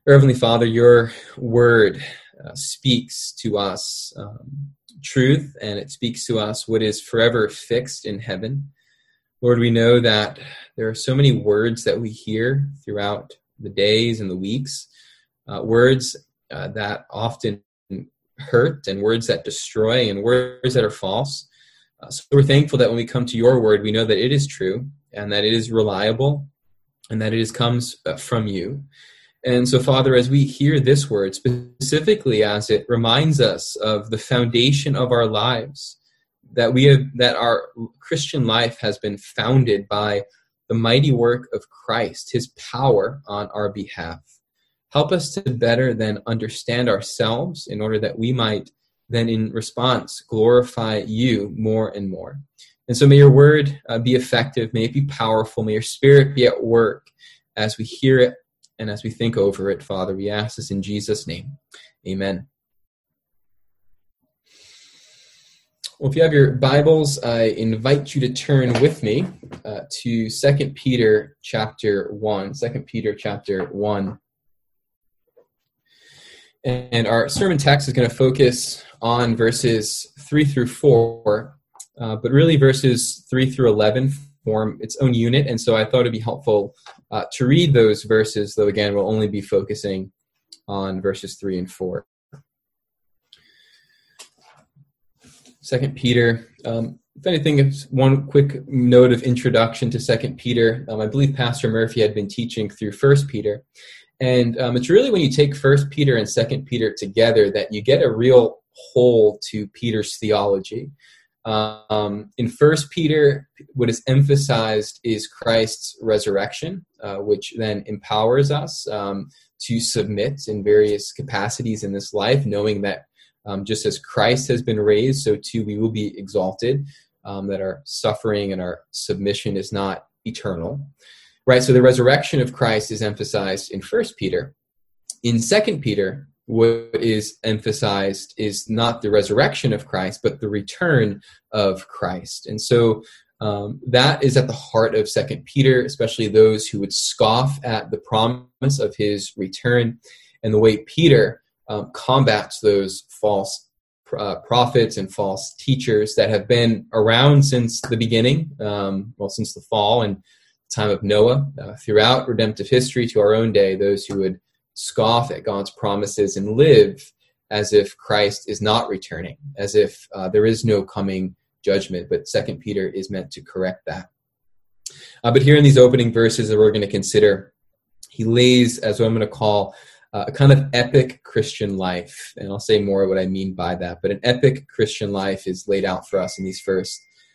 Our Heavenly Father, your word speaks to us truth, and it speaks to us what is forever fixed in heaven. Lord, we know that there are so many words that we hear throughout the days and the weeks, words that often hurt and words that destroy and words that are false. So we're thankful that when we come to your word, we know that it is true and that it is reliable and that it comes from you. And so, Father, as we hear this word, specifically as it reminds us of the foundation of our lives, that our Christian life has been founded by the mighty work of Christ, his power on our behalf. Help us to better then understand ourselves in order that we might then in response glorify you more and more. And so may your word be effective, may it be powerful, may your spirit be at work as we hear it and as we think over it, Father. We ask this in Jesus' name. Amen. Well, if you have your Bibles, I invite you to turn with me to 2 Peter chapter 1. 2 Peter chapter 1. And our sermon text is going to focus on verses 3 through 4, but really verses 3 through 11 form its own unit, and so I thought it'd be helpful to read those verses, though again we'll only be focusing on verses 3 and 4. 2 Peter, if anything, it's one quick note of introduction to 2 Peter. I believe Pastor Murphy had been teaching through 1 Peter, and it's really when you take 1 Peter and 2 Peter together that you get a real whole to Peter's theology. In 1 Peter, what is emphasized is Christ's resurrection, which then empowers us to submit in various capacities in this life, knowing that just as Christ has been raised, so too we will be exalted, that our suffering and our submission is not eternal. Right, so the resurrection of Christ is emphasized in 1 Peter. In 2 Peter, what is emphasized is not the resurrection of Christ, but the return of Christ. And so that is at the heart of 2 Peter, especially those who would scoff at the promise of his return, and the way Peter combats those false prophets and false teachers that have been around since the beginning, since the fall and time of Noah, throughout redemptive history to our own day, those who would scoff at God's promises and live as if Christ is not returning, as if there is no coming judgment. But 2 Peter is meant to correct that. But here in these opening verses that we're going to consider, he lays, as what I'm going to call, a kind of epic Christian life. And I'll say more what I mean by that. But an epic Christian life is laid out for us in these first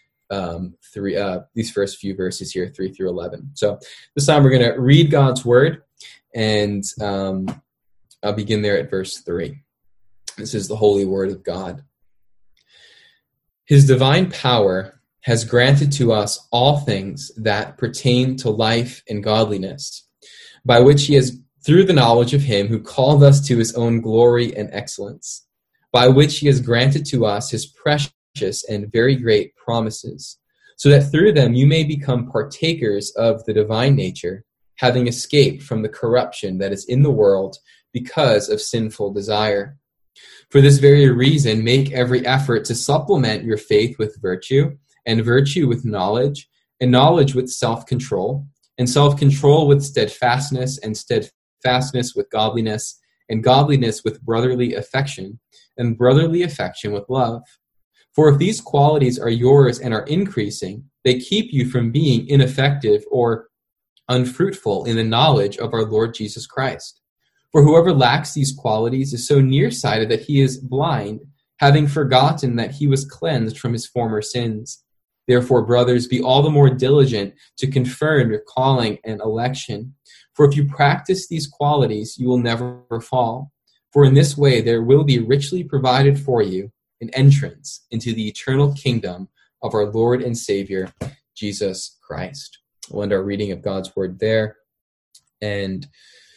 few verses here, 3 through 11. So this time we're going to read God's word, and I'll begin there at verse 3. This is the holy word of God. His divine power has granted to us all things that pertain to life and godliness, by which he has, through the knowledge of him who called us to his own glory and excellence, by which he has granted to us his precious and very great promises, so that through them you may become partakers of the divine nature, having escaped from the corruption that is in the world because of sinful desire. For this very reason, make every effort to supplement your faith with virtue, and virtue with knowledge, and knowledge with self-control, and self-control with steadfastness, and steadfastness with godliness, and godliness with brotherly affection, and brotherly affection with love. For if these qualities are yours and are increasing, they keep you from being ineffective or unfruitful in the knowledge of our Lord Jesus Christ. For whoever lacks these qualities is so nearsighted that he is blind, having forgotten that he was cleansed from his former sins. Therefore, brothers, be all the more diligent to confirm your calling and election. For if you practice these qualities, you will never fall. For in this way there will be richly provided for you an entrance into the eternal kingdom of our Lord and Savior, Jesus Christ. We'll end our reading of God's word there. And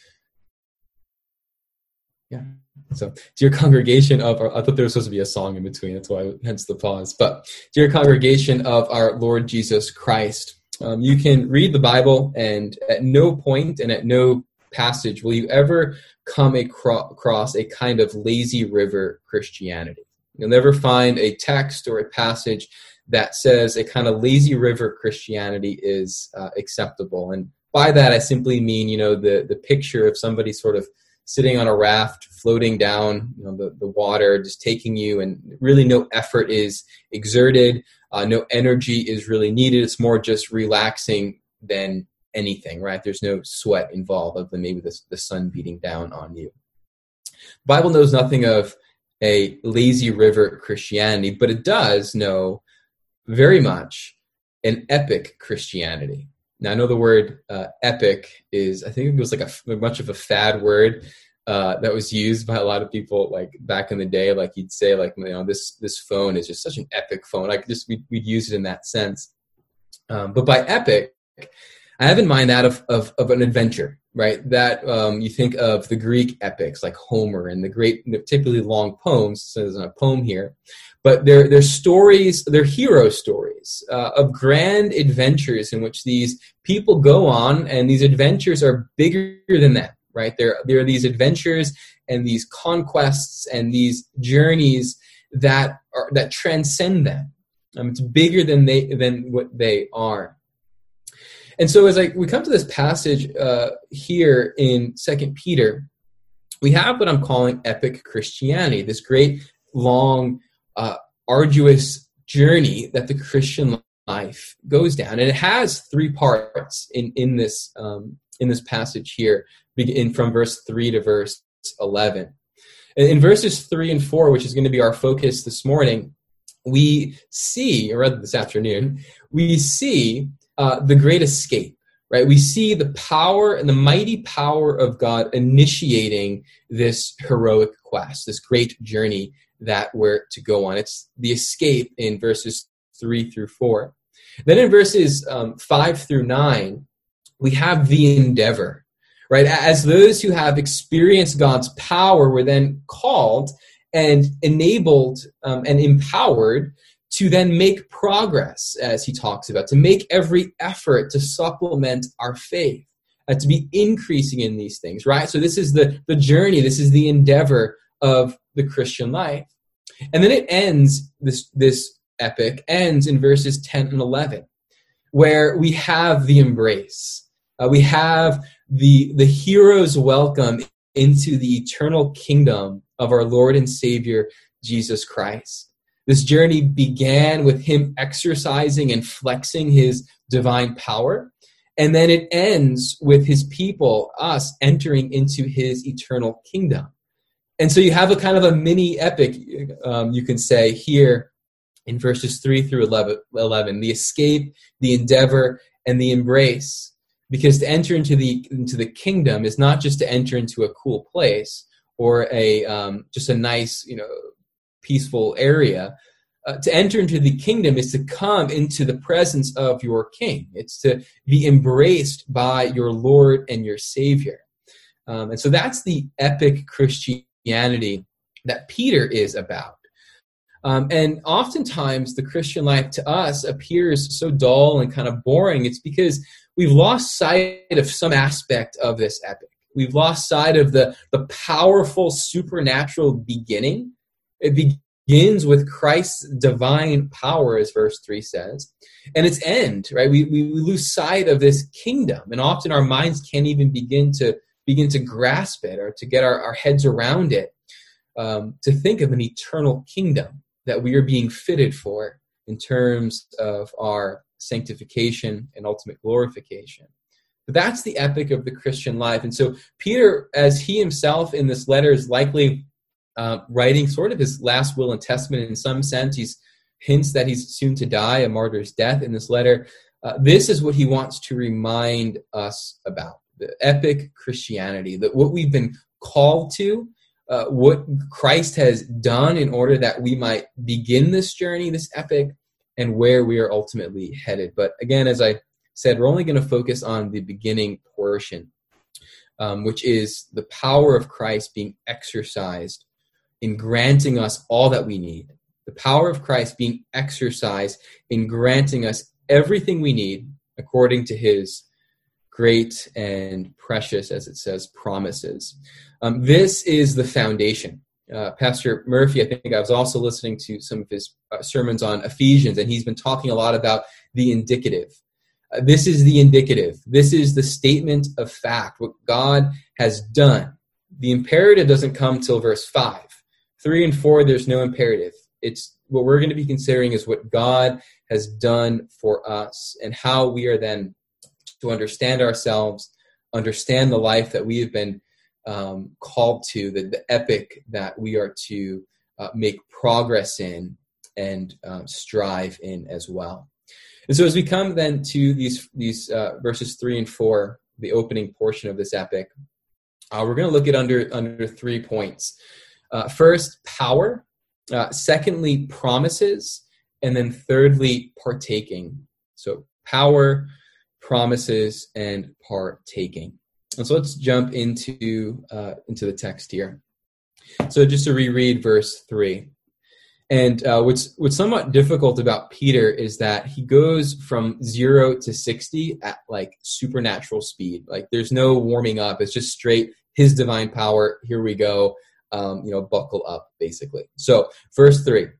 yeah, so dear congregation of our, I thought there was supposed to be a song in between, that's why, hence the pause. But dear congregation of our Lord Jesus Christ, you can read the Bible and at no point and at no passage will you ever come across a kind of lazy river Christianity. You'll never find a text or a passage that says a kind of lazy river Christianity is acceptable. And by that, I simply mean, the picture of somebody sort of sitting on a raft, floating down, the water, just taking you, and really no effort is exerted, no energy is really needed. It's more just relaxing than anything, right? There's no sweat involved other than maybe the sun beating down on you. The Bible knows nothing of a lazy river Christianity, but it does know very much an epic Christianity. Now, I know the word epic is, I think it was like much of a fad word that was used by a lot of people like back in the day. Like you'd say like, this phone is just such an epic phone. Like we'd use it in that sense. But by epic, I have in mind that of an adventure, right? That you think of the Greek epics like Homer and the great, particularly long poems. So there's a poem here, but they're stories, they're hero stories of grand adventures in which these people go on, and these adventures are bigger than them, right? There are these adventures and these conquests and these journeys that transcend them. It's bigger than what they are. And so as we come to this passage here in 2 Peter, we have what I'm calling epic Christianity, this great, long, arduous journey that the Christian life goes down. And it has three parts in this passage here, beginning from verse 3 to verse 11. In verses 3 and 4, which is going to be our focus this morning, we see, or rather this afternoon, we see the great escape, right? We see the power and the mighty power of God initiating this heroic quest, this great journey that we're to go on. It's the escape in verses 3 through 4. Then in verses 5 through 9, we have the endeavor, right? As those who have experienced God's power were then called and enabled and empowered to then make progress, as he talks about, to make every effort to supplement our faith, to be increasing in these things, right? So this is the journey, this is the endeavor of the Christian life. And then it ends, this epic ends in verses 10 and 11, where we have the embrace. We have the hero's welcome into the eternal kingdom of our Lord and Savior, Jesus Christ. This journey began with him exercising and flexing his divine power. And then it ends with his people, us, entering into his eternal kingdom. And so you have a kind of a mini epic, you can say, here in verses 3 through 11, the escape, the endeavor, and the embrace. Because to enter into the kingdom is not just to enter into a cool place or just a nice, peaceful area. To enter into the kingdom is to come into the presence of your King. It's to be embraced by your Lord and your Savior. And so that's the epic Christianity that Peter is about. And oftentimes the Christian life to us appears so dull and kind of boring. It's because we've lost sight of some aspect of this epic. We've lost sight of the powerful supernatural beginning. It begins with Christ's divine power, as verse 3 says, and its end, right? We lose sight of this kingdom, and often our minds can't even begin to grasp it or to get our heads around it, to think of an eternal kingdom that we are being fitted for in terms of our sanctification and ultimate glorification. But that's the epic of the Christian life. And so Peter, as he himself in this letter is likely writing sort of his last will and testament in some sense, he hints that he's soon to die, a martyr's death in this letter. This is what he wants to remind us about, the epic Christianity, that what we've been called to, what Christ has done in order that we might begin this journey, this epic, and where we are ultimately headed. But again, as I said, we're only going to focus on the beginning portion, which is the power of Christ being exercised in granting us all that we need. The power of Christ being exercised in granting us everything we need according to his great and precious, as it says, promises. This is the foundation. Pastor Murphy, I think I was also listening to some of his sermons on Ephesians, and he's been talking a lot about the indicative. This is the indicative. This is the statement of fact, what God has done. The imperative doesn't come till verse 5. 3 and 4, there's no imperative. It's what we're going to be considering is what God has done for us and how we are then to understand ourselves, understand the life that we have been called to, the epic that we are to make progress in and strive in as well. And so as we come then to these verses 3 and 4, the opening portion of this epic, we're going to look at under 3 points. First, power. Secondly, promises. And then thirdly, partaking. So power, promises, and partaking. And so let's jump into the text here. So just to reread verse 3. And what's somewhat difficult about Peter is that he goes from 0 to 60 at like supernatural speed. Like there's no warming up. It's just straight his divine power. Here we go. Buckle up, basically. So verse 3.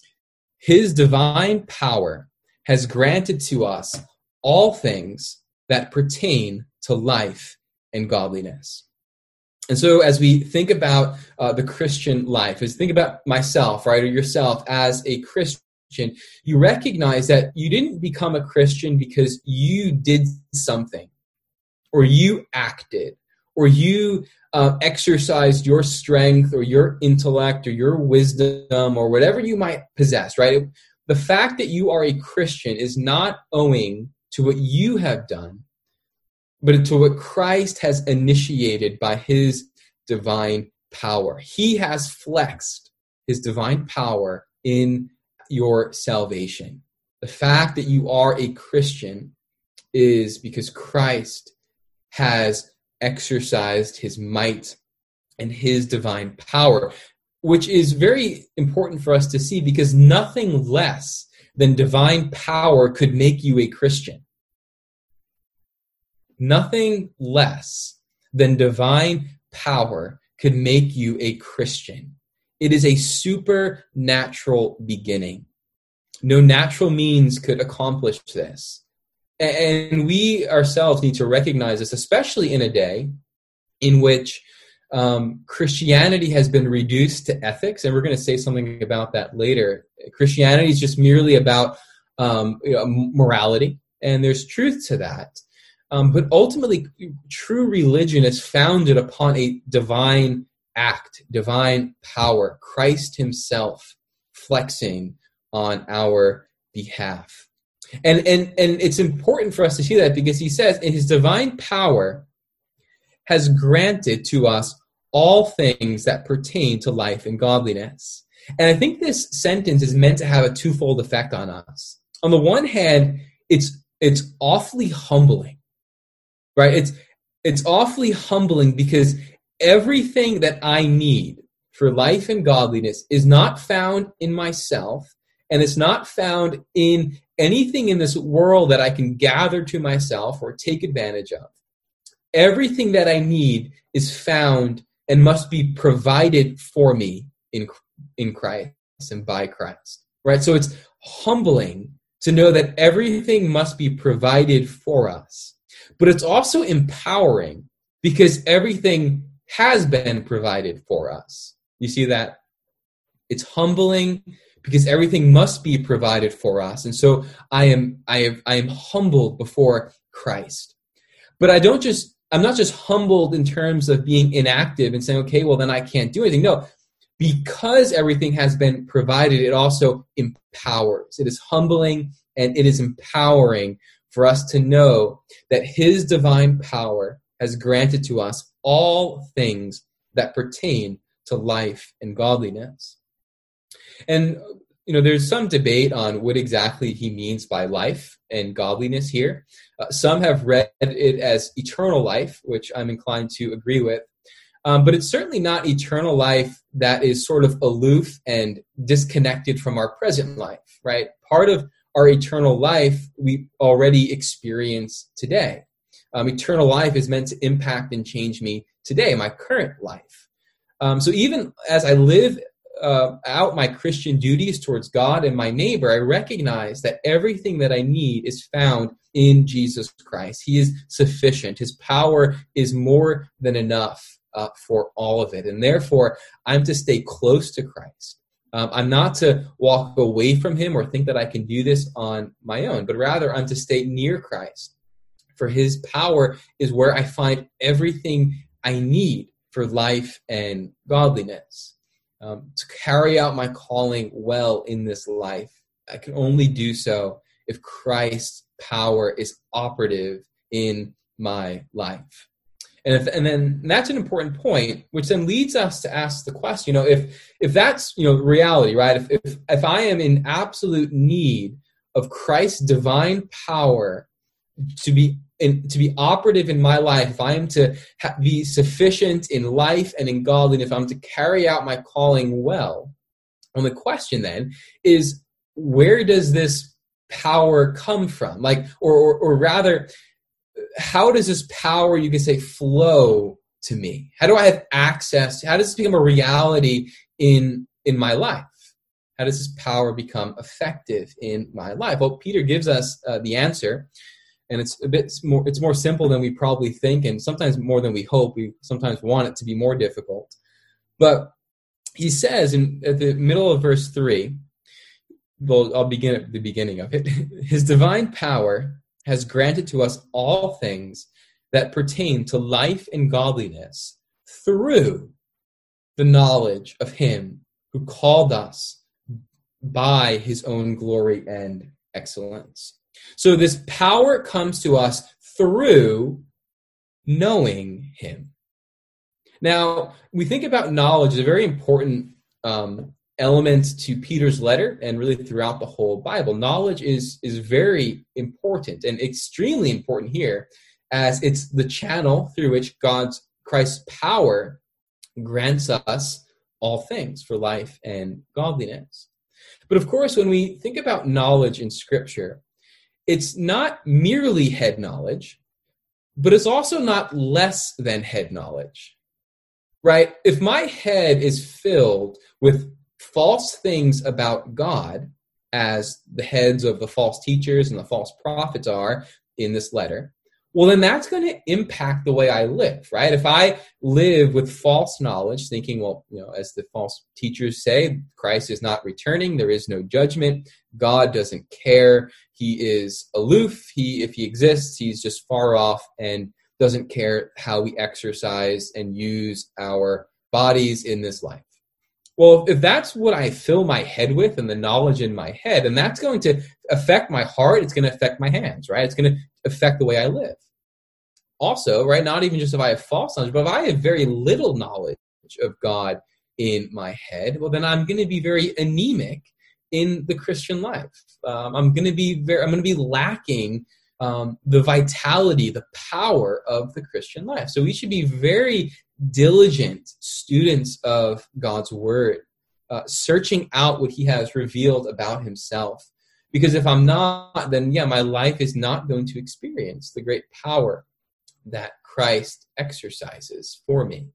His divine power has granted to us all things that pertain to life and godliness. And so as we think about the Christian life, as think about myself, right, or yourself as a Christian, you recognize that you didn't become a Christian because you did something, or you acted, or you exercised your strength, or your intellect, or your wisdom, or whatever you might possess, right? The fact that you are a Christian is not owing to what you have done, but to what Christ has initiated by his divine power. He has flexed his divine power in your salvation. The fact that you are a Christian is because Christ has exercised his might and his divine power, which is very important for us to see because nothing less than divine power could make you a Christian. Nothing less than divine power could make you a Christian. It is a supernatural beginning. No natural means could accomplish this. And we ourselves need to recognize this, especially in a day in which Christianity has been reduced to ethics, and we're going to say something about that later. Christianity is just merely about morality, and there's truth to that. But ultimately, true religion is founded upon a divine act, divine power, Christ himself flexing on our behalf. And it's important for us to see that because he says, in his divine power has granted to us all things that pertain to life and godliness. And I think this sentence is meant to have a twofold effect on us. On the one hand, it's awfully humbling. Right? It's awfully humbling because everything that I need for life and godliness is not found in myself, and it's not found in anything in this world that I can gather to myself or take advantage of. Everything that I need is found and must be provided for me in Christ and by Christ. Right? So it's humbling to know that everything must be provided for us. But it's also empowering because everything has been provided for us. You see that? It's humbling because everything must be provided for us. And so I am humbled before Christ. But I'm not just humbled in terms of being inactive and saying, okay, well then I can't do anything. No, because everything has been provided, it also empowers. It is humbling and it is empowering for us to know that his divine power has granted to us all things that pertain to life and godliness. And, there's some debate on what exactly he means by life and godliness here. Some have read it as eternal life, which I'm inclined to agree with. But it's certainly not eternal life that is sort of aloof and disconnected from our present life, right? Part of our eternal life we already experience today. Eternal life is meant to impact and change me today, my current life. So even as I live out my Christian duties towards God and my neighbor, I recognize that everything that I need is found in Jesus Christ. He is sufficient. His power is more than enough for all of it. And therefore, I'm to stay close to Christ. I'm not to walk away from him or think that I can do this on my own, but rather I'm to stay near Christ. For his power is where I find everything I need for life and godliness. To carry out my calling well in this life, I can only do so if Christ's power is operative in my life. And then that's an important point, which then leads us to ask the question, if that's, reality, right? If I am in absolute need of Christ's divine power to be operative in my life, if I am to be sufficient in life and in godliness, if I'm to carry out my calling well, and the question then is, where does this power come from? Or rather, how does this power, you could say, flow to me? How do I have access? How does this become a reality in my life? How does this power become effective in my life? Well, Peter gives us the answer, and it's more simple than we probably think, and sometimes more than we hope. We sometimes want it to be more difficult. But he says at the middle of verse 3, well, I'll begin at the beginning of it. His divine power has granted to us all things that pertain to life and godliness through the knowledge of him who called us by his own glory and excellence. So this power comes to us through knowing him. Now, we think about knowledge as a very important element to Peter's letter and really throughout the whole Bible. Knowledge is very important and extremely important here, as it's the channel through which Christ's power grants us all things for life and godliness. But of course, when we think about knowledge in Scripture, it's not merely head knowledge, but it's also not less than head knowledge, right? If my head is filled with false things about God, as the heads of the false teachers and the false prophets are in this letter, well, then that's going to impact the way I live, right? If I live with false knowledge, thinking, well, as the false teachers say, Christ is not returning, there is no judgment, God doesn't care, he is aloof, if he exists, he's just far off and doesn't care how we exercise and use our bodies in this life. Well, if that's what I fill my head with and the knowledge in my head, and that's going to affect my heart, it's going to affect my hands, right? It's going to affect the way I live. Also, right, not even just if I have false knowledge, but if I have very little knowledge of God in my head, well, then I'm going to be very anemic in the Christian life. I'm going to be lacking the vitality, the power of the Christian life. So we should be very diligent students of God's word, searching out what he has revealed about himself. Because if I'm not, then my life is not going to experience the great power that Christ exercises for me.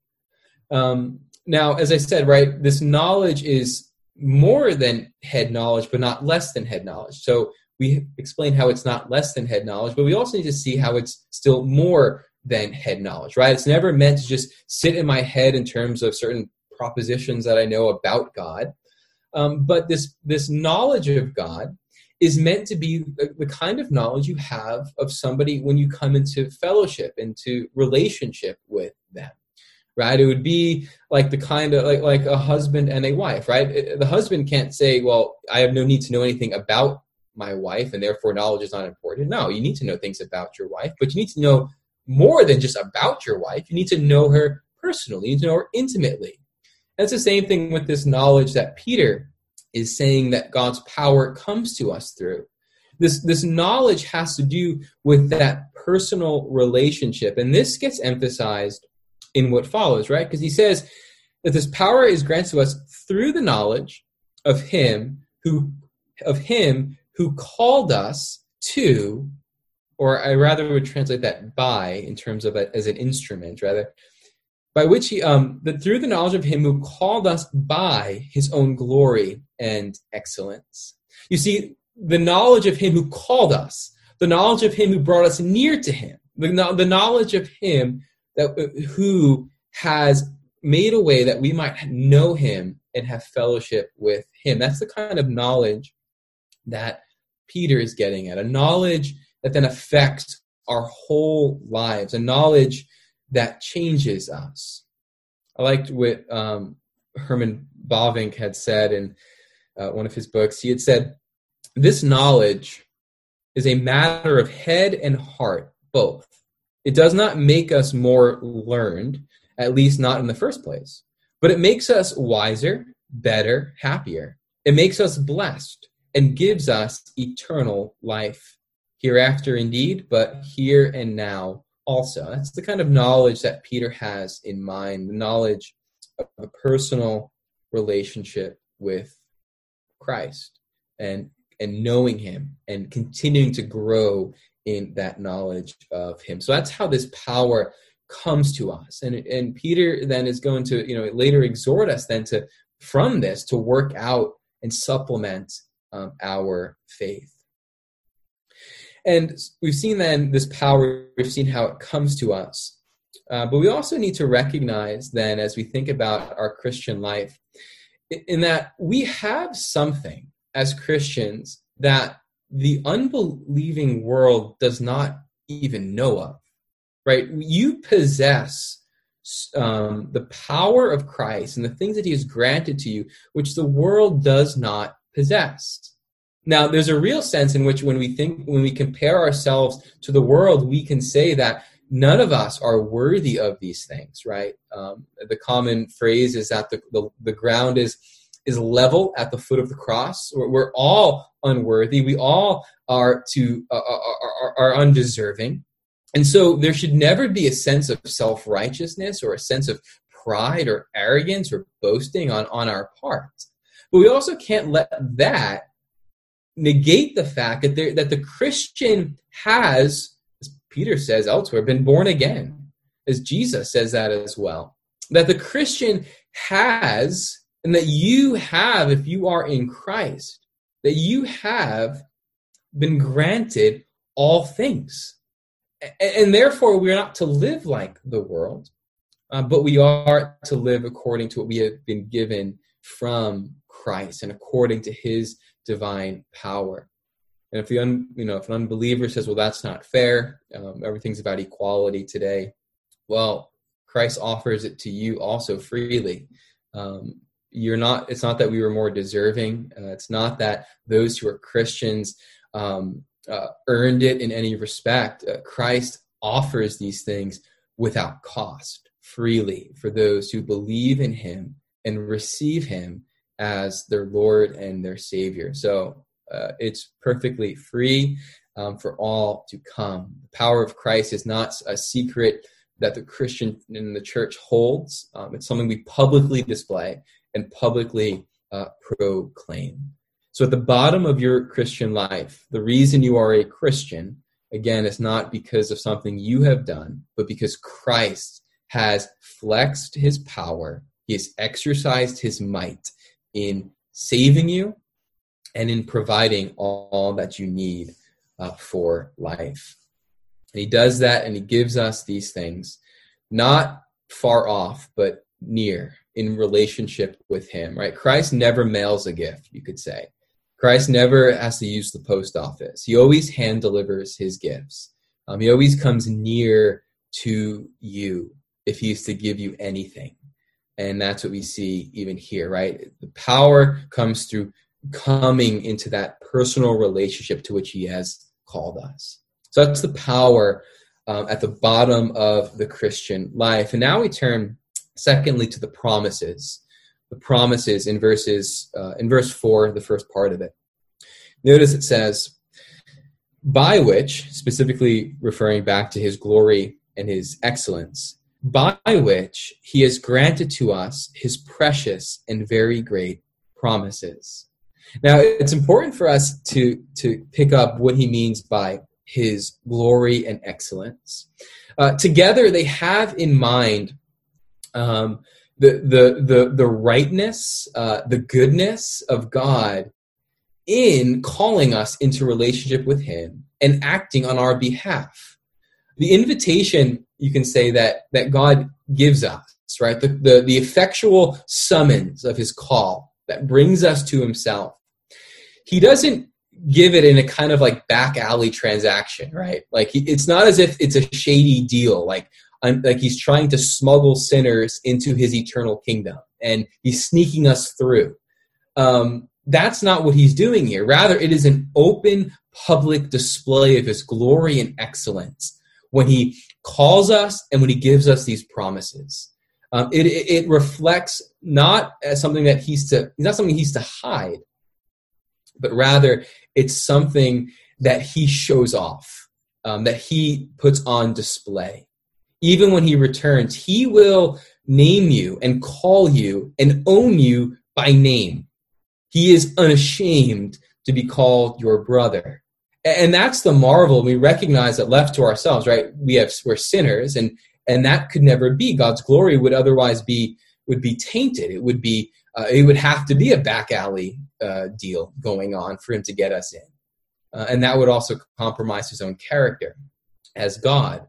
Now, as I said, right, this knowledge is more than head knowledge, but not less than head knowledge. So we explained how it's not less than head knowledge, but we also need to see how it's still more than head knowledge, right? It's never meant to just sit in my head in terms of certain propositions that I know about God. But this knowledge of God is meant to be the kind of knowledge you have of somebody when you come into fellowship, into relationship with them, right? It would be like the kind of like a husband and a wife, right? The husband can't say, well, I have no need to know anything about my wife and therefore knowledge is not important. No, you need to know things about your wife, but you need to know more than just about your wife. You need to know her personally. You need to know her intimately. That's the same thing with this knowledge that Peter is saying that God's power comes to us through. This knowledge has to do with that personal relationship. And this gets emphasized in what follows, right? Because he says that this power is granted to us through the knowledge of him who called us to or I rather would translate that by in terms of it as an instrument, rather, by which he, that through the knowledge of him who called us by his own glory and excellence. You see, the knowledge of him who called us, the knowledge of him who brought us near to him, the knowledge of him who has made a way that we might know him and have fellowship with him. That's the kind of knowledge that Peter is getting at, a knowledge that then affects our whole lives, a knowledge that changes us. I liked what Herman Bavinck had said in one of his books. He had said, this knowledge is a matter of head and heart, both. It does not make us more learned, at least not in the first place, but it makes us wiser, better, happier. It makes us blessed and gives us eternal life. Hereafter indeed, but here and now also. That's the kind of knowledge that Peter has in mind, the knowledge of a personal relationship with Christ and knowing him and continuing to grow in that knowledge of him. So that's how this power comes to us. And Peter then is going to, later exhort us then to, from this, to work out and supplement our faith. And we've seen then this power, we've seen how it comes to us. But we also need to recognize then, as we think about our Christian life, in that we have something as Christians that the unbelieving world does not even know of, right? You possess the power of Christ and the things that he has granted to you, which the world does not possess. Now, there's a real sense in which when we compare ourselves to the world, we can say that none of us are worthy of these things, right? The common phrase is that the ground is level at the foot of the cross. We're all unworthy. We all are undeserving. And so there should never be a sense of self-righteousness or a sense of pride or arrogance or boasting on our part. But we also can't let that negate the fact that the Christian has, as Peter says elsewhere, been born again, as Jesus says that as well. That the Christian has, and that you have, if you are in Christ, that you have been granted all things. And therefore, we are not to live like the world, but we are to live according to what we have been given from Christ and according to his divine power. And if if an unbeliever says, well, that's not fair, everything's about equality today, well, Christ offers it to you also freely. It's not that we were more deserving. It's not that those who are Christians earned it in any respect. Christ offers these things without cost, freely, for those who believe in him and receive him as their Lord and their Savior. So it's perfectly free for all to come. The power of Christ is not a secret that the Christian in the church holds. It's something we publicly display and publicly proclaim. So at the bottom of your Christian life, the reason you are a Christian, again, is not because of something you have done, but because Christ has flexed his power. He has exercised his might in saving you and in providing all that you need for life. And he does that, and he gives us these things, not far off, but near, in relationship with him, right? Christ never mails a gift, you could say. Christ never has to use the post office. He always hand delivers his gifts. He always comes near to you if he is to give you anything. And that's what we see even here, right? The power comes through coming into that personal relationship to which he has called us. So that's the power at the bottom of the Christian life. And now we turn, secondly, to the promises. The promises in verse 4, the first part of it. Notice it says, by which, specifically referring back to his glory and his excellence, by which he has granted to us his precious and very great promises. Now, it's important for us to pick up what he means by his glory and excellence. Together, they have in mind the rightness, the goodness of God in calling us into relationship with him and acting on our behalf. The invitation, you can say, that God gives us, right? The effectual summons of his call that brings us to himself. He doesn't give it in a kind of like back alley transaction, right? Like it's not as if it's a shady deal, like he's trying to smuggle sinners into his eternal kingdom and he's sneaking us through. That's not what he's doing here. Rather, it is an open public display of his glory and excellence when he calls us and when he gives us these promises. It reflects not as something that he's to hide, but rather it's something that he shows off, that he puts on display. Even when he returns, he will name you and call you and own you by name. He is unashamed to be called your brother. And that's the marvel. We recognize that left to ourselves, right? We're sinners, and that could never be. God's glory would otherwise be tainted. It would have to be a back alley deal going on for him to get us in. And that would also compromise his own character as God.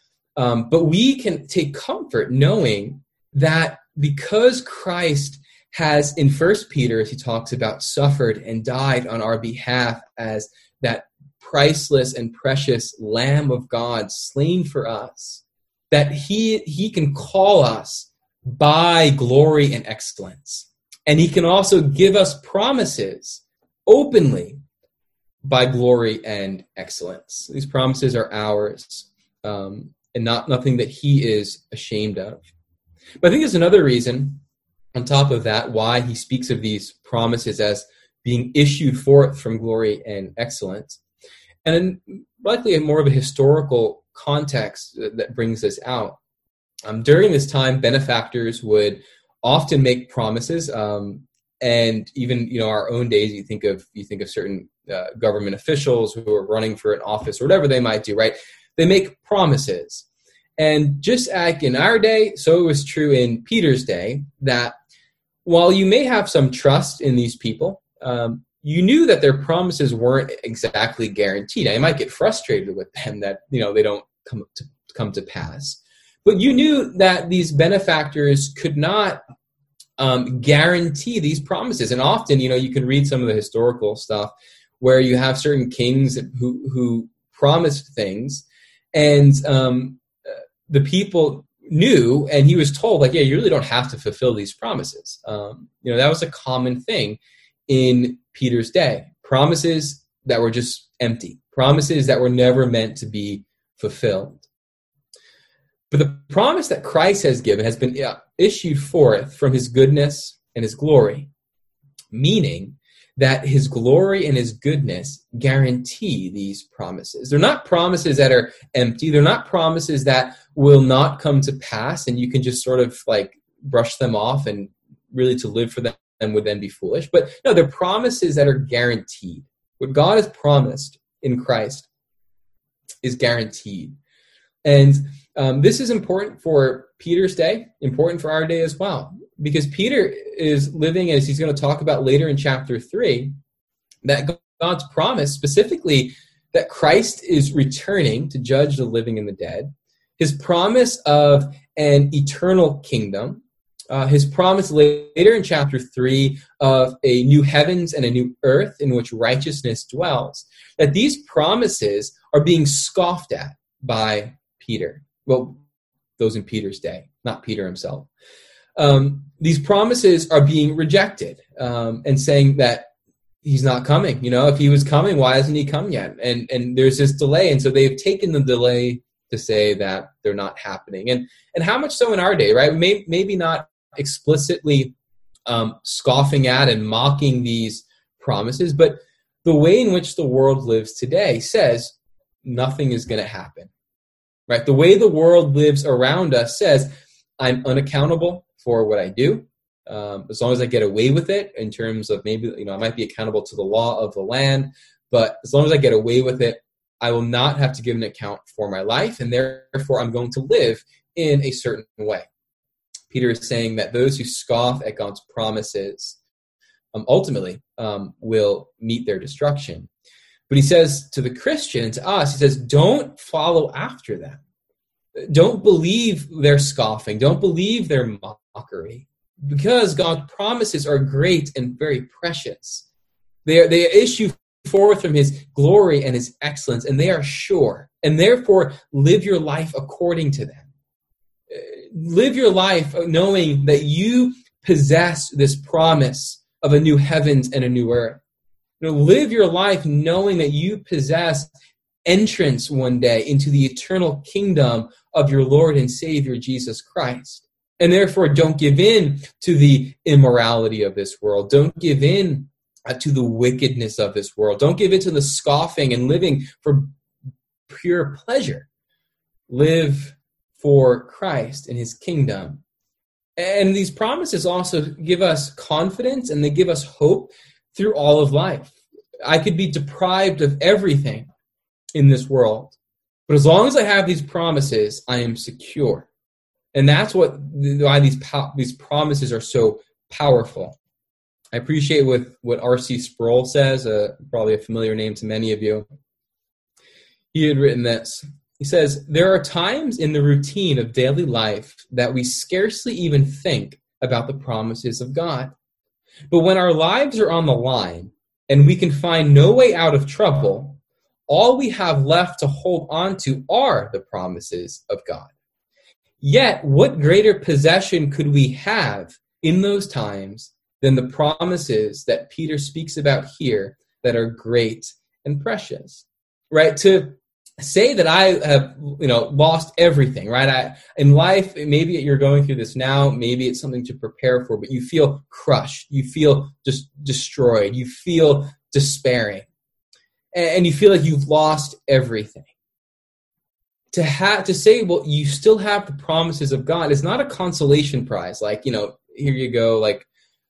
But we can take comfort knowing that because Christ has, in 1 Peter, as he talks about, suffered and died on our behalf as that priceless and precious Lamb of God slain for us, that he can call us by glory and excellence. And he can also give us promises openly by glory and excellence. These promises are ours, and nothing that he is ashamed of. But I think there's another reason, on top of that, why he speaks of these promises as being issued forth from glory and excellence. And likely more of a historical context that brings this out. During this time, benefactors would often make promises, and even our own days, you think of certain government officials who are running for an office or whatever they might do, right? They make promises. And just like in our day, so it was true in Peter's day, that while you may have some trust in these people, you knew that their promises weren't exactly guaranteed. Now, you might get frustrated with them that they don't come to pass, but you knew that these benefactors could not guarantee these promises. And often, you can read some of the historical stuff where you have certain kings who promised things, and the people knew, and he was told, like, yeah, you really don't have to fulfill these promises. That was a common thing in Peter's day. Promises that were just empty. Promises that were never meant to be fulfilled. But the promise that Christ has given has been issued forth from his goodness and his glory, meaning that his glory and his goodness guarantee these promises. They're not promises that are empty. They're not promises that will not come to pass and you can just sort of like brush them off, and really to live for them would then be foolish. But no, they're promises that are guaranteed. What God has promised in Christ is guaranteed. And this is important for Peter's day, important for our day as well, because Peter is living, as he's going to talk about later in chapter 3, that God's promise, specifically that Christ is returning to judge the living and the dead, his promise of an eternal kingdom, his promise later in chapter 3 of a new heavens and a new earth in which righteousness dwells, that these promises are being scoffed at by Peter. Well, those in Peter's day, not Peter himself. These promises are being rejected, and saying that he's not coming. If he was coming, why hasn't he come yet? And there's this delay. And so they've taken the delay to say that they're not happening. And how much so in our day, right? Maybe not explicitly scoffing at and mocking these promises, but the way in which the world lives today says nothing is going to happen, right? The way the world lives around us says I'm unaccountable for what I do, as long as I get away with it in terms of maybe, I might be accountable to the law of the land, but as long as I get away with it, I will not have to give an account for my life, and therefore I'm going to live in a certain way. Peter is saying that those who scoff at God's promises ultimately will meet their destruction. But he says to the Christian, to us, he says, don't follow after them. Don't believe their scoffing. Don't believe their mockery, because God's promises are great and very precious. They issue forth from his glory and his excellence, and they are sure. And therefore, live your life according to them. Live your life knowing that you possess this promise of a new heavens and a new earth. Live your life knowing that you possess entrance one day into the eternal kingdom of your Lord and Savior, Jesus Christ. And therefore, don't give in to the immorality of this world. Don't give in to the wickedness of this world. Don't give in to the scoffing and living for pure pleasure. Live for Christ and his kingdom. And these promises also give us confidence, and they give us hope through all of life. I could be deprived of everything in this world, but as long as I have these promises, I am secure. And that's why these promises are so powerful. I appreciate what R.C. Sproul says, probably a familiar name to many of you. He had written this. He says, there are times in the routine of daily life that we scarcely even think about the promises of God. But when our lives are on the line and we can find no way out of trouble, all we have left to hold on to are the promises of God. Yet, what greater possession could we have in those times than the promises that Peter speaks about here that are great and precious? Right? To say that I have, lost everything, right? In life, maybe you're going through this now, maybe it's something to prepare for, but you feel crushed, you feel just destroyed, you feel despairing, and you feel like you've lost everything. To say, well, you still have the promises of God is not a consolation prize. Like, here you go. Like,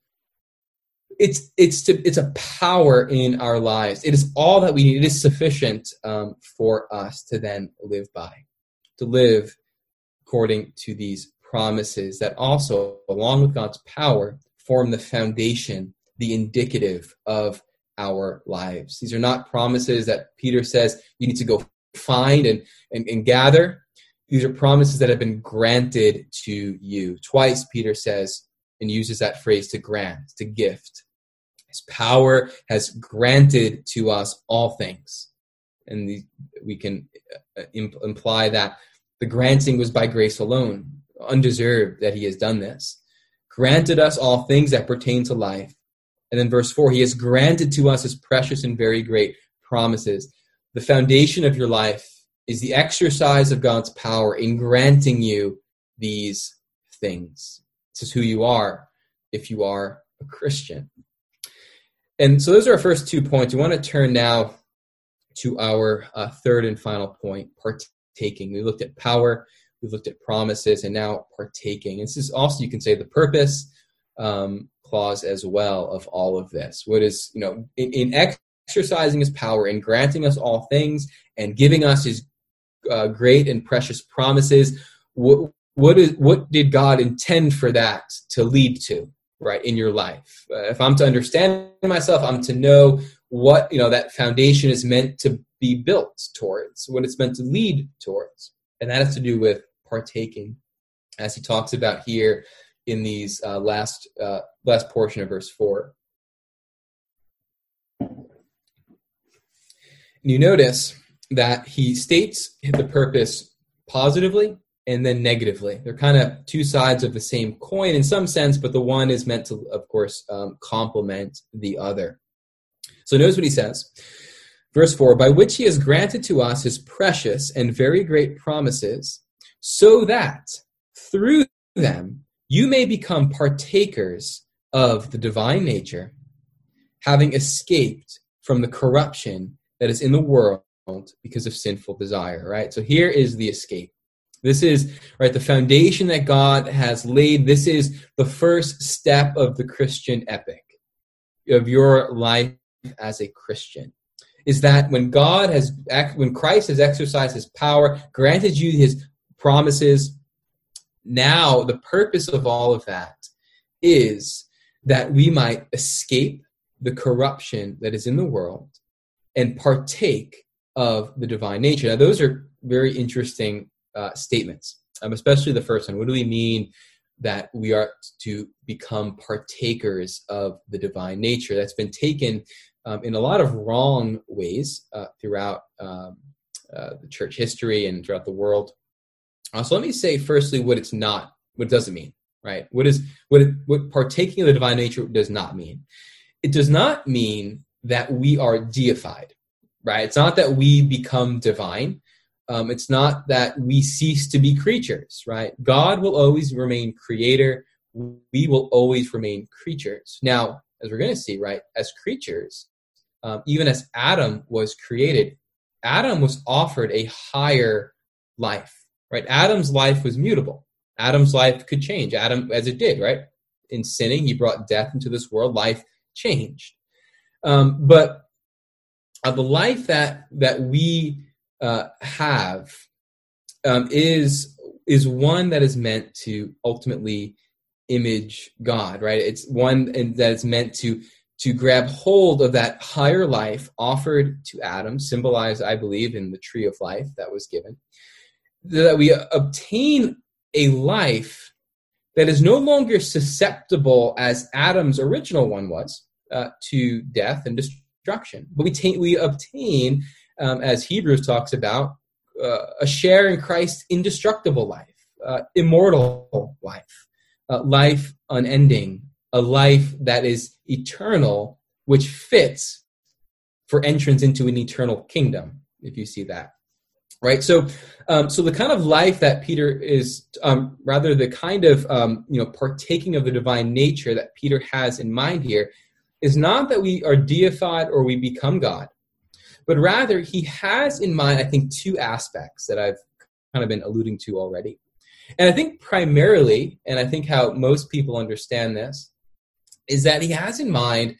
it's a power in our lives. It is all that we need. It is sufficient for us to then live by, to live according to these promises that also, along with God's power, form the foundation, the indicative of our lives. These are not promises that Peter says you need to go find and gather. These are promises that have been granted to you. Twice Peter says and uses that phrase to grant, to gift. His power has granted to us all things. And we can imply that the granting was by grace alone, undeserved that he has done this. Granted us all things that pertain to life. And then verse 4, he has granted to us his precious and very great promises. The foundation of your life is the exercise of God's power in granting you these things. This is who you are if you are a Christian. And so those are our first 2 points. We want to turn now to our third and final point, partaking. We looked at power, we've looked at promises, and now partaking. And this is also, you can say, the purpose clause as well of all of this. What is, in exercising his power, in granting us all things, and giving us his great and precious promises, what did God intend for that to lead to, right, in your life? If I'm to understand myself, I'm to know what, that foundation is meant to be built towards, what it's meant to lead towards. And that has to do with partaking, as he talks about here in these last portion of verse 4. And you notice that he states the purpose positively and then negatively. They're kind of two sides of the same coin in some sense, but the one is meant to, of course, complement the other. So notice what he says. Verse 4, by which he has granted to us his precious and very great promises, so that through them you may become partakers of the divine nature, having escaped from the corruption that is in the world because of sinful desire, right? So here is the escape. This is, right, the foundation that God has laid. This is the first step of the Christian epic, of your life as a Christian. is that when Christ has exercised his power, granted you his promises, now the purpose of all of that is that we might escape the corruption that is in the world and partake of the divine nature. Now, those are very interesting statements, especially the first one. What do we mean that we are to become partakers of the divine nature? That's been taken in a lot of wrong ways throughout the church history and throughout the world. So let me say firstly what it's not, what it doesn't mean, right? What partaking of the divine nature does not mean. It does not mean that we are deified, right? It's not that we become divine. It's not that we cease to be creatures, right? God will always remain creator. We will always remain creatures. Now, as we're going to see, right, as creatures, even as Adam was created, Adam was offered a higher life, right? Adam's life was mutable. Adam's life could change. Adam, as it did, right? In sinning, he brought death into this world. Life changed. But the life that we have is one that is meant to ultimately image God, right? It's one that is meant to grab hold of that higher life offered to Adam, symbolized, I believe, in the tree of life that was given, that we obtain a life that is no longer susceptible, as Adam's original one was, to death and destruction. But we obtain, as Hebrews talks about, a share in Christ's indestructible life, immortal life, life unending, a life that is eternal, which fits for entrance into an eternal kingdom, if you see that. Right, so the kind of life that Peter is, rather the kind of partaking of the divine nature that Peter has in mind here, is not that we are deified or we become God, but rather he has in mind, I think, two aspects that I've kind of been alluding to already. And I think primarily, and I think how most people understand this, is that he has in mind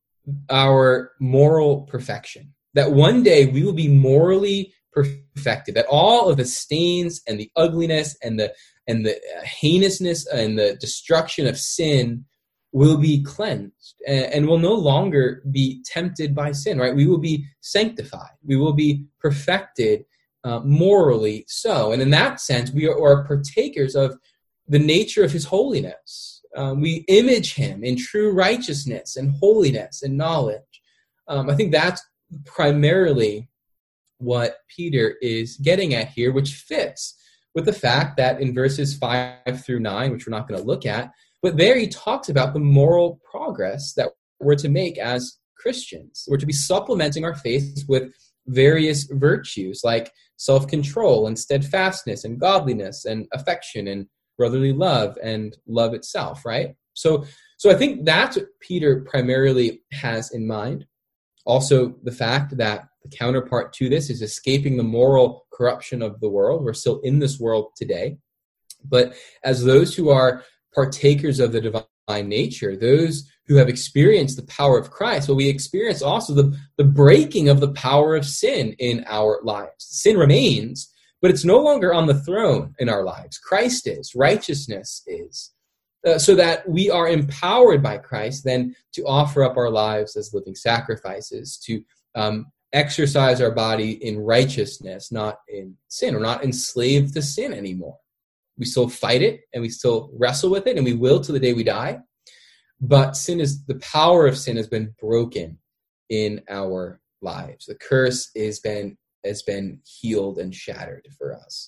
our moral perfection, that one day we will be morally perfected, that all of the stains and the ugliness and the heinousness and the destruction of sin will be cleansed and will no longer be tempted by sin, right? We will be sanctified. We will be perfected morally so. And in that sense, we are partakers of the nature of his holiness. We image him in true righteousness and holiness and knowledge. I think that's primarily what Peter is getting at here, which fits with the fact that in verses 5 through 9, which we're not going to look at, but there he talks about the moral progress that we're to make as Christians. We're to be supplementing our faith with various virtues like self-control and steadfastness and godliness and affection and brotherly love and love itself, right? So I think that's what Peter primarily has in mind. Also, the fact that the counterpart to this is escaping the moral corruption of the world. We're still in this world today. But as those who are partakers of the divine nature, those who have experienced the power of Christ, well, we experience also the breaking of the power of sin in our lives. Sin remains, but it's no longer on the throne in our lives. Christ is. Righteousness is. So that we are empowered by Christ then to offer up our lives as living sacrifices, to exercise our body in righteousness, not in sin. We're not enslaved to sin anymore. We still fight it and we still wrestle with it, and we will till the day we die. But the power of sin has been broken in our lives. The curse has been healed and shattered for us.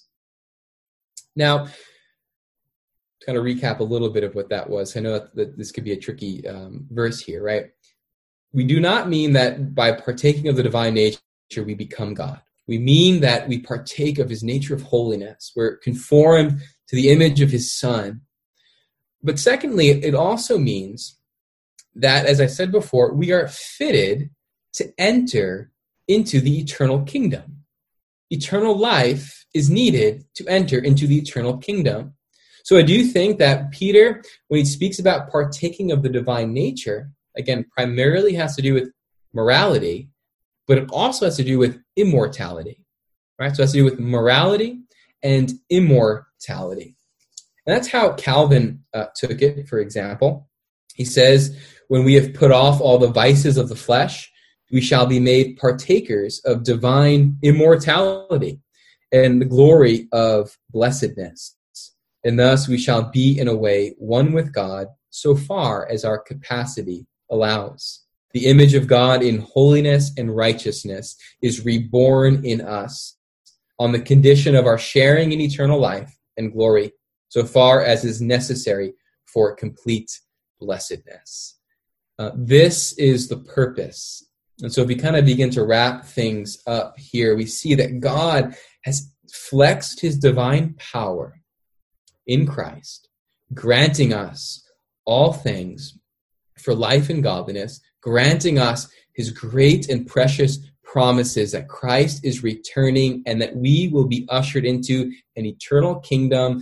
Now, to kind of recap a little bit of what that was, I know that this could be a tricky verse here, right? We do not mean that by partaking of the divine nature, we become God. We mean that we partake of his nature of holiness. We're conformed to the image of his Son. But secondly, it also means that, as I said before, we are fitted to enter into the eternal kingdom. Eternal life is needed to enter into the eternal kingdom. So I do think that Peter, when he speaks about partaking of the divine nature, again, primarily has to do with morality, but it also has to do with immortality, right? So it has to do with morality and immortality. And that's how Calvin took it, for example. He says, when we have put off all the vices of the flesh, we shall be made partakers of divine immortality and the glory of blessedness. And thus we shall be in a way one with God so far as our capacity allows. The image of God in holiness and righteousness is reborn in us on the condition of our sharing in eternal life and glory so far as is necessary for complete blessedness. This is the purpose. And so if we kind of begin to wrap things up here, we see that God has flexed his divine power in Christ, granting us all things for life and godliness, granting us his great and precious promises that Christ is returning and that we will be ushered into an eternal kingdom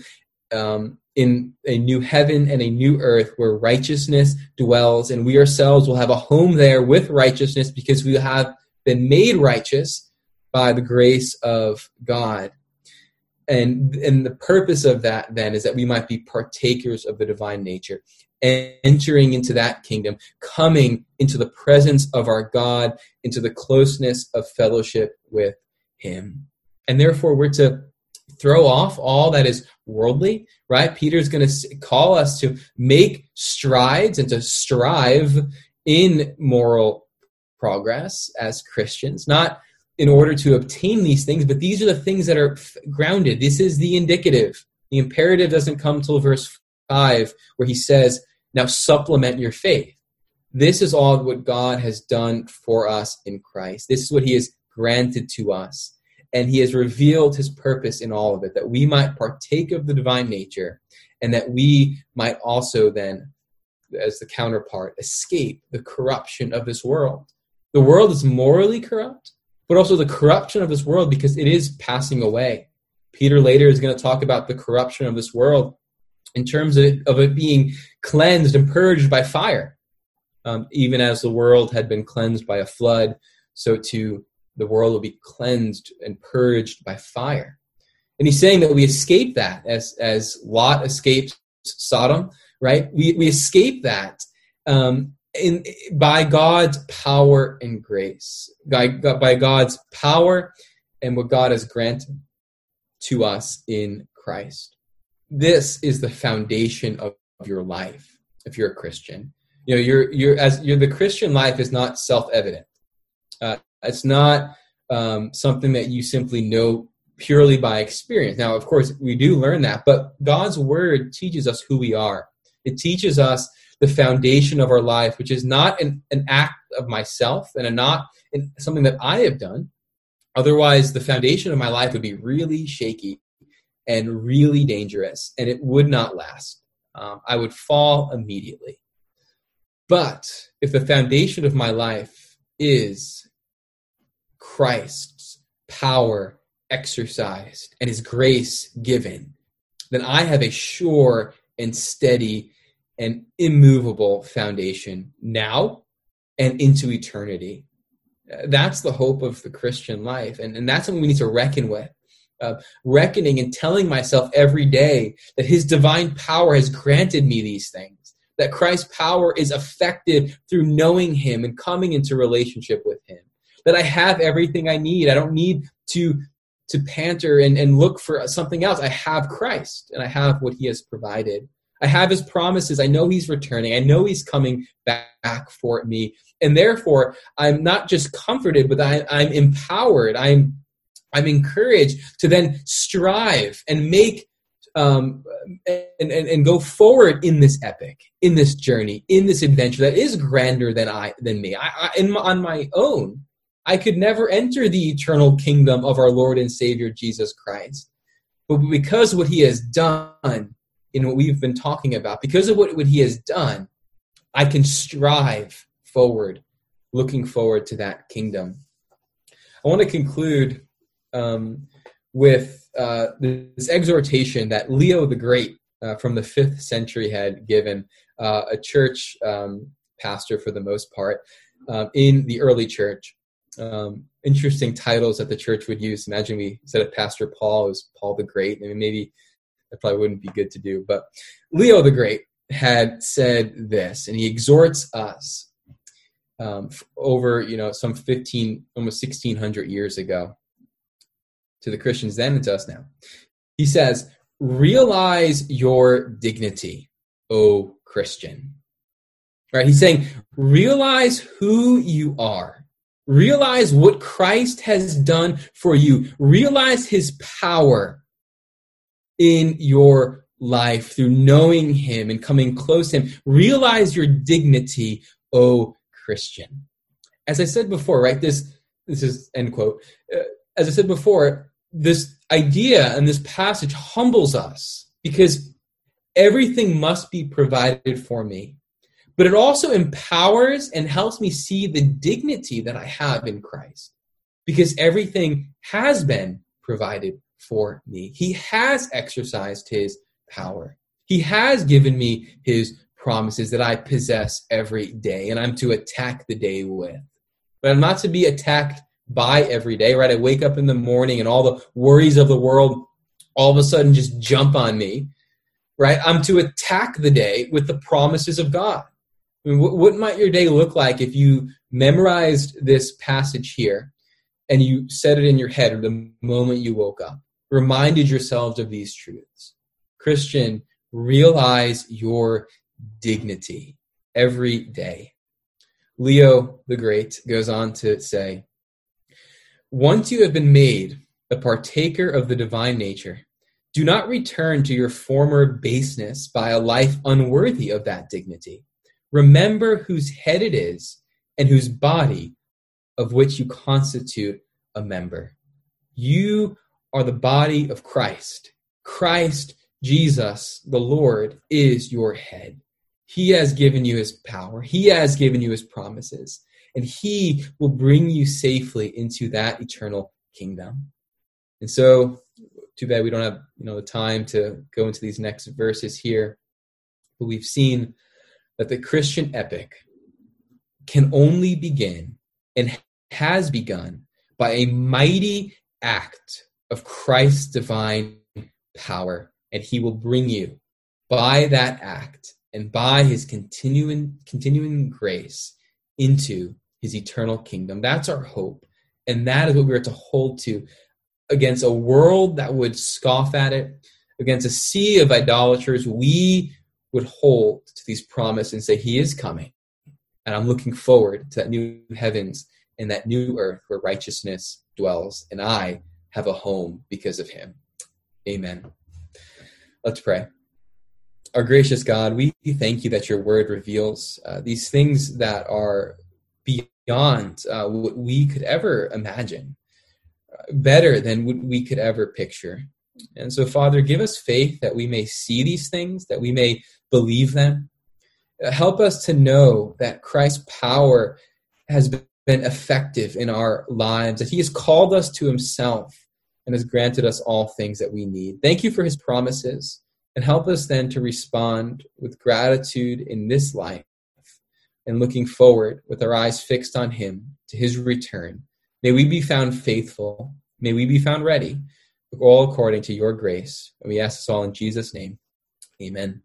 in a new heaven and a new earth where righteousness dwells, and we ourselves will have a home there with righteousness because we have been made righteous by the grace of God. And the purpose of that then is that we might be partakers of the divine nature, entering into that kingdom, coming into the presence of our God, into the closeness of fellowship with him. And therefore we're to throw off all that is worldly, right? Peter's going to call us to make strides and to strive in moral progress as Christians, not in order to obtain these things, but these are the things that are grounded. This is the indicative. The imperative doesn't come till verse 5, where he says, now supplement your faith. This is all what God has done for us in Christ. This is what he has granted to us. And he has revealed his purpose in all of it, that we might partake of the divine nature and that we might also then, as the counterpart, escape the corruption of this world. The world is morally corrupt, but also the corruption of this world because it is passing away. Peter later is going to talk about the corruption of this world in terms of it being cleansed and purged by fire. Even as the world had been cleansed by a flood, so too the world will be cleansed and purged by fire. And he's saying that we escape that as Lot escaped Sodom, right? We escape that by God's power and grace, by God's power and what God has granted to us in Christ. This is the foundation of your life if you're a Christian. You know, the Christian life is not self-evident. It's not something that you simply know purely by experience. Now, of course, we do learn that, but God's word teaches us who we are. It teaches us the foundation of our life, which is not an act of myself and not something that I have done. Otherwise, the foundation of my life would be really shaky and really dangerous, and it would not last. I would fall immediately. But if the foundation of my life is Christ's power exercised and his grace given, then I have a sure and steady and immovable foundation now and into eternity. That's the hope of the Christian life, and that's something we need to reckon with. Reckoning and telling myself every day that his divine power has granted me these things, that Christ's power is effective through knowing him and coming into relationship with him, that I have everything I need. I don't need to panter and look for something else. I have Christ, and I have what he has provided. I have his promises. I know he's returning. I know he's coming back for me. And therefore, I'm not just comforted, but I'm empowered. I'm encouraged to then strive and make and go forward in this epic, in this journey, in this adventure that is grander than me. On my own, I could never enter the eternal kingdom of our Lord and Savior Jesus Christ. But because of what he has done in what we've been talking about, because of what he has done, I can strive forward, looking forward to that kingdom. I want to conclude with this exhortation that Leo the Great from the 5th century had given, a church pastor for the most part in the early church. interesting titles that the church would use. Imagine we said of Pastor Paul, it was Paul the Great. I mean, maybe that probably wouldn't be good to do. But Leo the Great had said this, and he exhorts us over, some almost 1,600 years ago, to the Christians then and to us now. He says, realize your dignity, O Christian. Right? He's saying, realize who you are. Realize what Christ has done for you. Realize his power in your life through knowing him and coming close to him. Realize your dignity, O Christian. As I said before, right, this is end quote. As I said before, this idea and this passage humbles us because everything must be provided for me. But it also empowers and helps me see the dignity that I have in Christ because everything has been provided for me. He has exercised his power. He has given me his promises that I possess every day and I'm to attack the day with. But I'm not to be attacked by every day, right? I wake up in the morning and all the worries of the world all of a sudden just jump on me, right? I'm to attack the day with the promises of God. I mean, what might your day look like if you memorized this passage here and you said it in your head the moment you woke up, reminded yourselves of these truths? Christian, realize your dignity every day. Leo the Great goes on to say, once you have been made a partaker of the divine nature, do not return to your former baseness by a life unworthy of that dignity. Remember whose head it is and whose body of which you constitute a member. You are the body of Christ. Christ, Jesus, the Lord, is your head. He has given you his power. He has given you his promises. And he will bring you safely into that eternal kingdom. And so, too bad we don't have the time to go into these next verses here. But we've seen that the Christian epic can only begin and has begun by a mighty act of Christ's divine power. And he will bring you by that act and by his continuing grace into his eternal kingdom. That's our hope. And that is what we are to hold to against a world that would scoff at it, against a sea of idolaters. We would hold to these promises and say, he is coming. And I'm looking forward to that new heavens and that new earth where righteousness dwells. And I have a home because of him. Amen. Let's pray. Our gracious God, we thank you that your word reveals these things that are beyond what we could ever imagine, better than what we could ever picture. And so, Father, give us faith that we may see these things, that we may believe them. Help us to know that Christ's power has been effective in our lives, that he has called us to himself and has granted us all things that we need. Thank you for his promises, and help us then to respond with gratitude in this life and looking forward with our eyes fixed on him to his return. May we be found faithful. May we be found ready, all according to your grace. And we ask this all in Jesus' name. Amen.